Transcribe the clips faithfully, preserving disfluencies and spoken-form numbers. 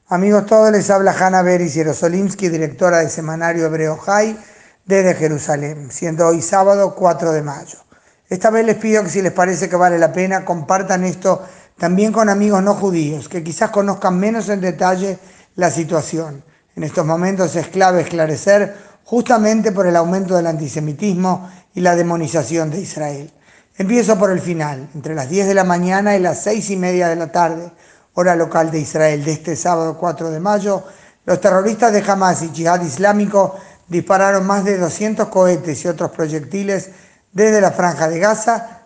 Amigos todos, les habla Hanna Beris Yerosolimsky, directora de Semanario Hebreo Jai, desde Jerusalén, siendo hoy sábado cuatro de mayo. Esta vez les pido que, si les parece que vale la pena, compartan esto también con amigos no judíos, que quizás conozcan menos en detalle la situación. En estos momentos es clave esclarecer, justamente por el aumento del antisemitismo y la demonización de Israel. Empiezo por el final. Entre las diez de la mañana y las seis y media de la tarde, hora local de Israel, de este sábado cuatro de mayo, los terroristas de Hamas y Yihad Islámico dispararon más de doscientos cohetes y otros proyectiles desde la Franja de Gaza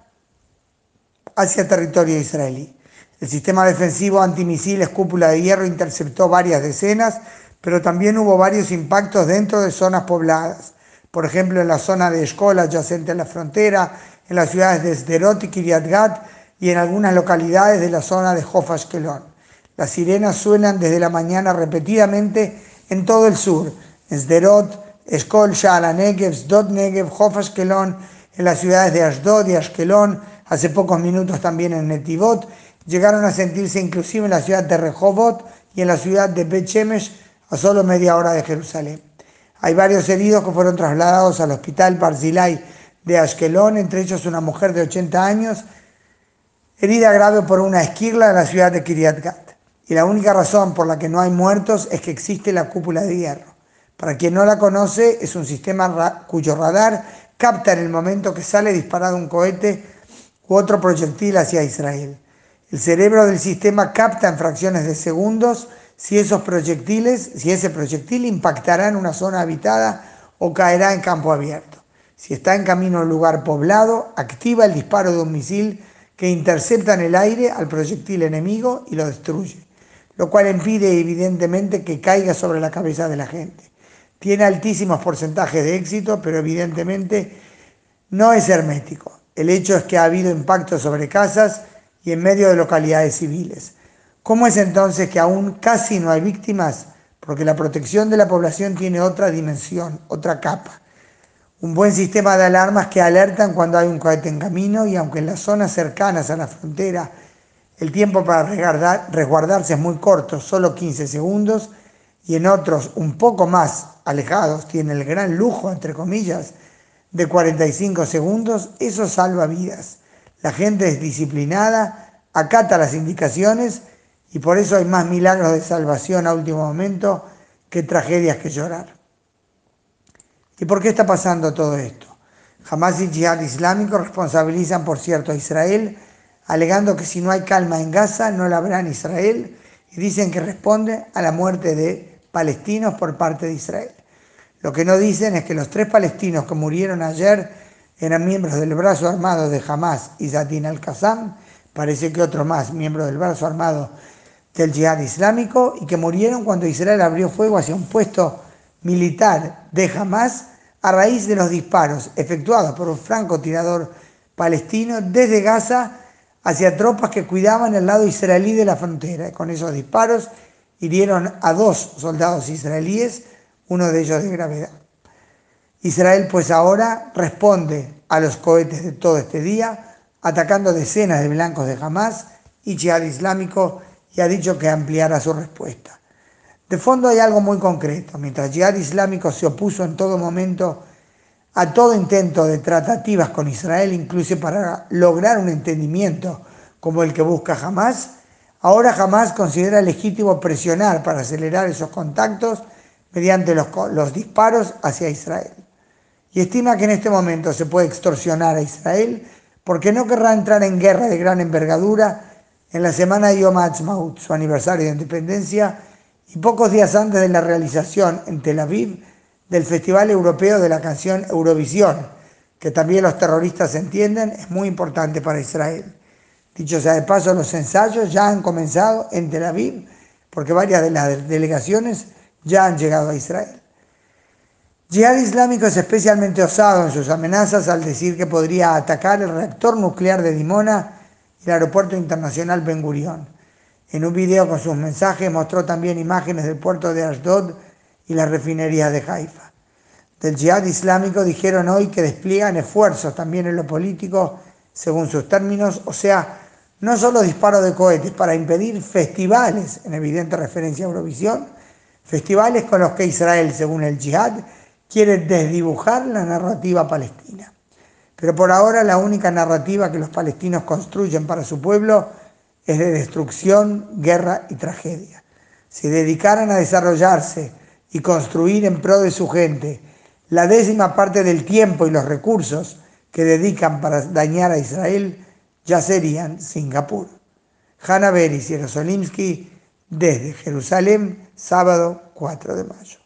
hacia territorio israelí. El sistema defensivo antimisiles Cúpula de Hierro interceptó varias decenas, pero también hubo varios impactos dentro de zonas pobladas. Por ejemplo, en la zona de Eshkol, adyacente a la frontera, en las ciudades de Sderot y Kiryat Gat, y en algunas localidades de la zona de Hof Ashkelon. Las sirenas suenan desde la mañana repetidamente en todo el sur, en Sderot, Eshkol, Sha'al Negev, Sdot Negev, Hof Ashkelon, en las ciudades de Ashdod y Ashkelon, hace pocos minutos también en Netivot. Llegaron a sentirse inclusive en la ciudad de Rehovot y en la ciudad de Bet Shemesh, a solo media hora de Jerusalén. Hay varios heridos que fueron trasladados al hospital Barzilai de Ashkelon, entre ellos una mujer de ochenta años, herida grave por una esquirla en la ciudad de Kiryat Gat. Y la única razón por la que no hay muertos es que existe la Cúpula de Hierro. Para quien no la conoce, es un sistema ra- cuyo radar capta en el momento que sale disparado un cohete u otro proyectil hacia Israel. El cerebro del sistema capta en fracciones de segundos si esos proyectiles, si ese proyectil impactará en una zona habitada o caerá en campo abierto. Si está en camino a un lugar poblado, activa el disparo de un misil que intercepta en el aire al proyectil enemigo y lo destruye, lo cual impide evidentemente que caiga sobre la cabeza de la gente. Tiene altísimos porcentajes de éxito, pero evidentemente no es hermético. El hecho es que ha habido impactos sobre casas y en medio de localidades civiles. ¿Cómo es entonces que aún casi no hay víctimas? Porque la protección de la población tiene otra dimensión, otra capa. Un buen sistema de alarmas que alertan cuando hay un cohete en camino, y aunque en las zonas cercanas a la frontera el tiempo para resguardarse es muy corto, solo quince segundos, y en otros un poco más alejados tiene el gran lujo, entre comillas, de cuarenta y cinco segundos, eso salva vidas. La gente es disciplinada, acata las indicaciones, y por eso hay más milagros de salvación a último momento que tragedias que llorar. ¿Y por qué está pasando todo esto? Hamas y Yihad Islámico responsabilizan, por cierto, a Israel, alegando que si no hay calma en Gaza, no la habrá en Israel, y dicen que responde a la muerte de palestinos por parte de Israel. Lo que no dicen es que los tres palestinos que murieron ayer eran miembros del brazo armado de Hamas y Zadin al-Qassam, parece que otro más, miembro del brazo armado del Yihad Islámico, y que murieron cuando Israel abrió fuego hacia un puesto militar de Hamas a raíz de los disparos efectuados por un francotirador palestino desde Gaza hacia tropas que cuidaban el lado israelí de la frontera. Con esos disparos hirieron a dos soldados israelíes, uno de ellos de gravedad. Israel pues ahora responde a los cohetes de todo este día, atacando decenas de blancos de Hamas y Yihad Islámico, y ha dicho que ampliará su respuesta. De fondo hay algo muy concreto. Mientras Yihad Islámico se opuso en todo momento a todo intento de tratativas con Israel, incluso para lograr un entendimiento como el que busca Hamas, ahora Hamas considera legítimo presionar para acelerar esos contactos mediante los, los disparos hacia Israel. Y estima que en este momento se puede extorsionar a Israel porque no querrá entrar en guerra de gran envergadura en la semana de Yom Ha'atzmaut, su aniversario de independencia, y pocos días antes de la realización en Tel Aviv del Festival Europeo de la Canción Eurovisión, que también los terroristas entienden es muy importante para Israel. Dicho sea de paso, los ensayos ya han comenzado en Tel Aviv, porque varias de las delegaciones ya han llegado a Israel. Yihad Islámico es especialmente osado en sus amenazas al decir que podría atacar el reactor nuclear de Dimona y el aeropuerto internacional Ben Gurión. En un video con sus mensajes mostró también imágenes del puerto de Ashdod y las refinerías de Haifa. Del Yihad Islámico dijeron hoy que despliegan esfuerzos también en lo político, según sus términos, o sea, no solo disparos de cohetes para impedir festivales, en evidente referencia a Eurovisión, festivales con los que Israel, según el Yihad, quiere desdibujar la narrativa palestina. Pero por ahora la única narrativa que los palestinos construyen para su pueblo es de destrucción, guerra y tragedia. Si dedicaran a desarrollarse y construir en pro de su gente la décima parte del tiempo y los recursos que dedican para dañar a Israel, ya serían Singapur. Hannah Beris y Jerosolimsky desde Jerusalén, sábado cuatro de mayo.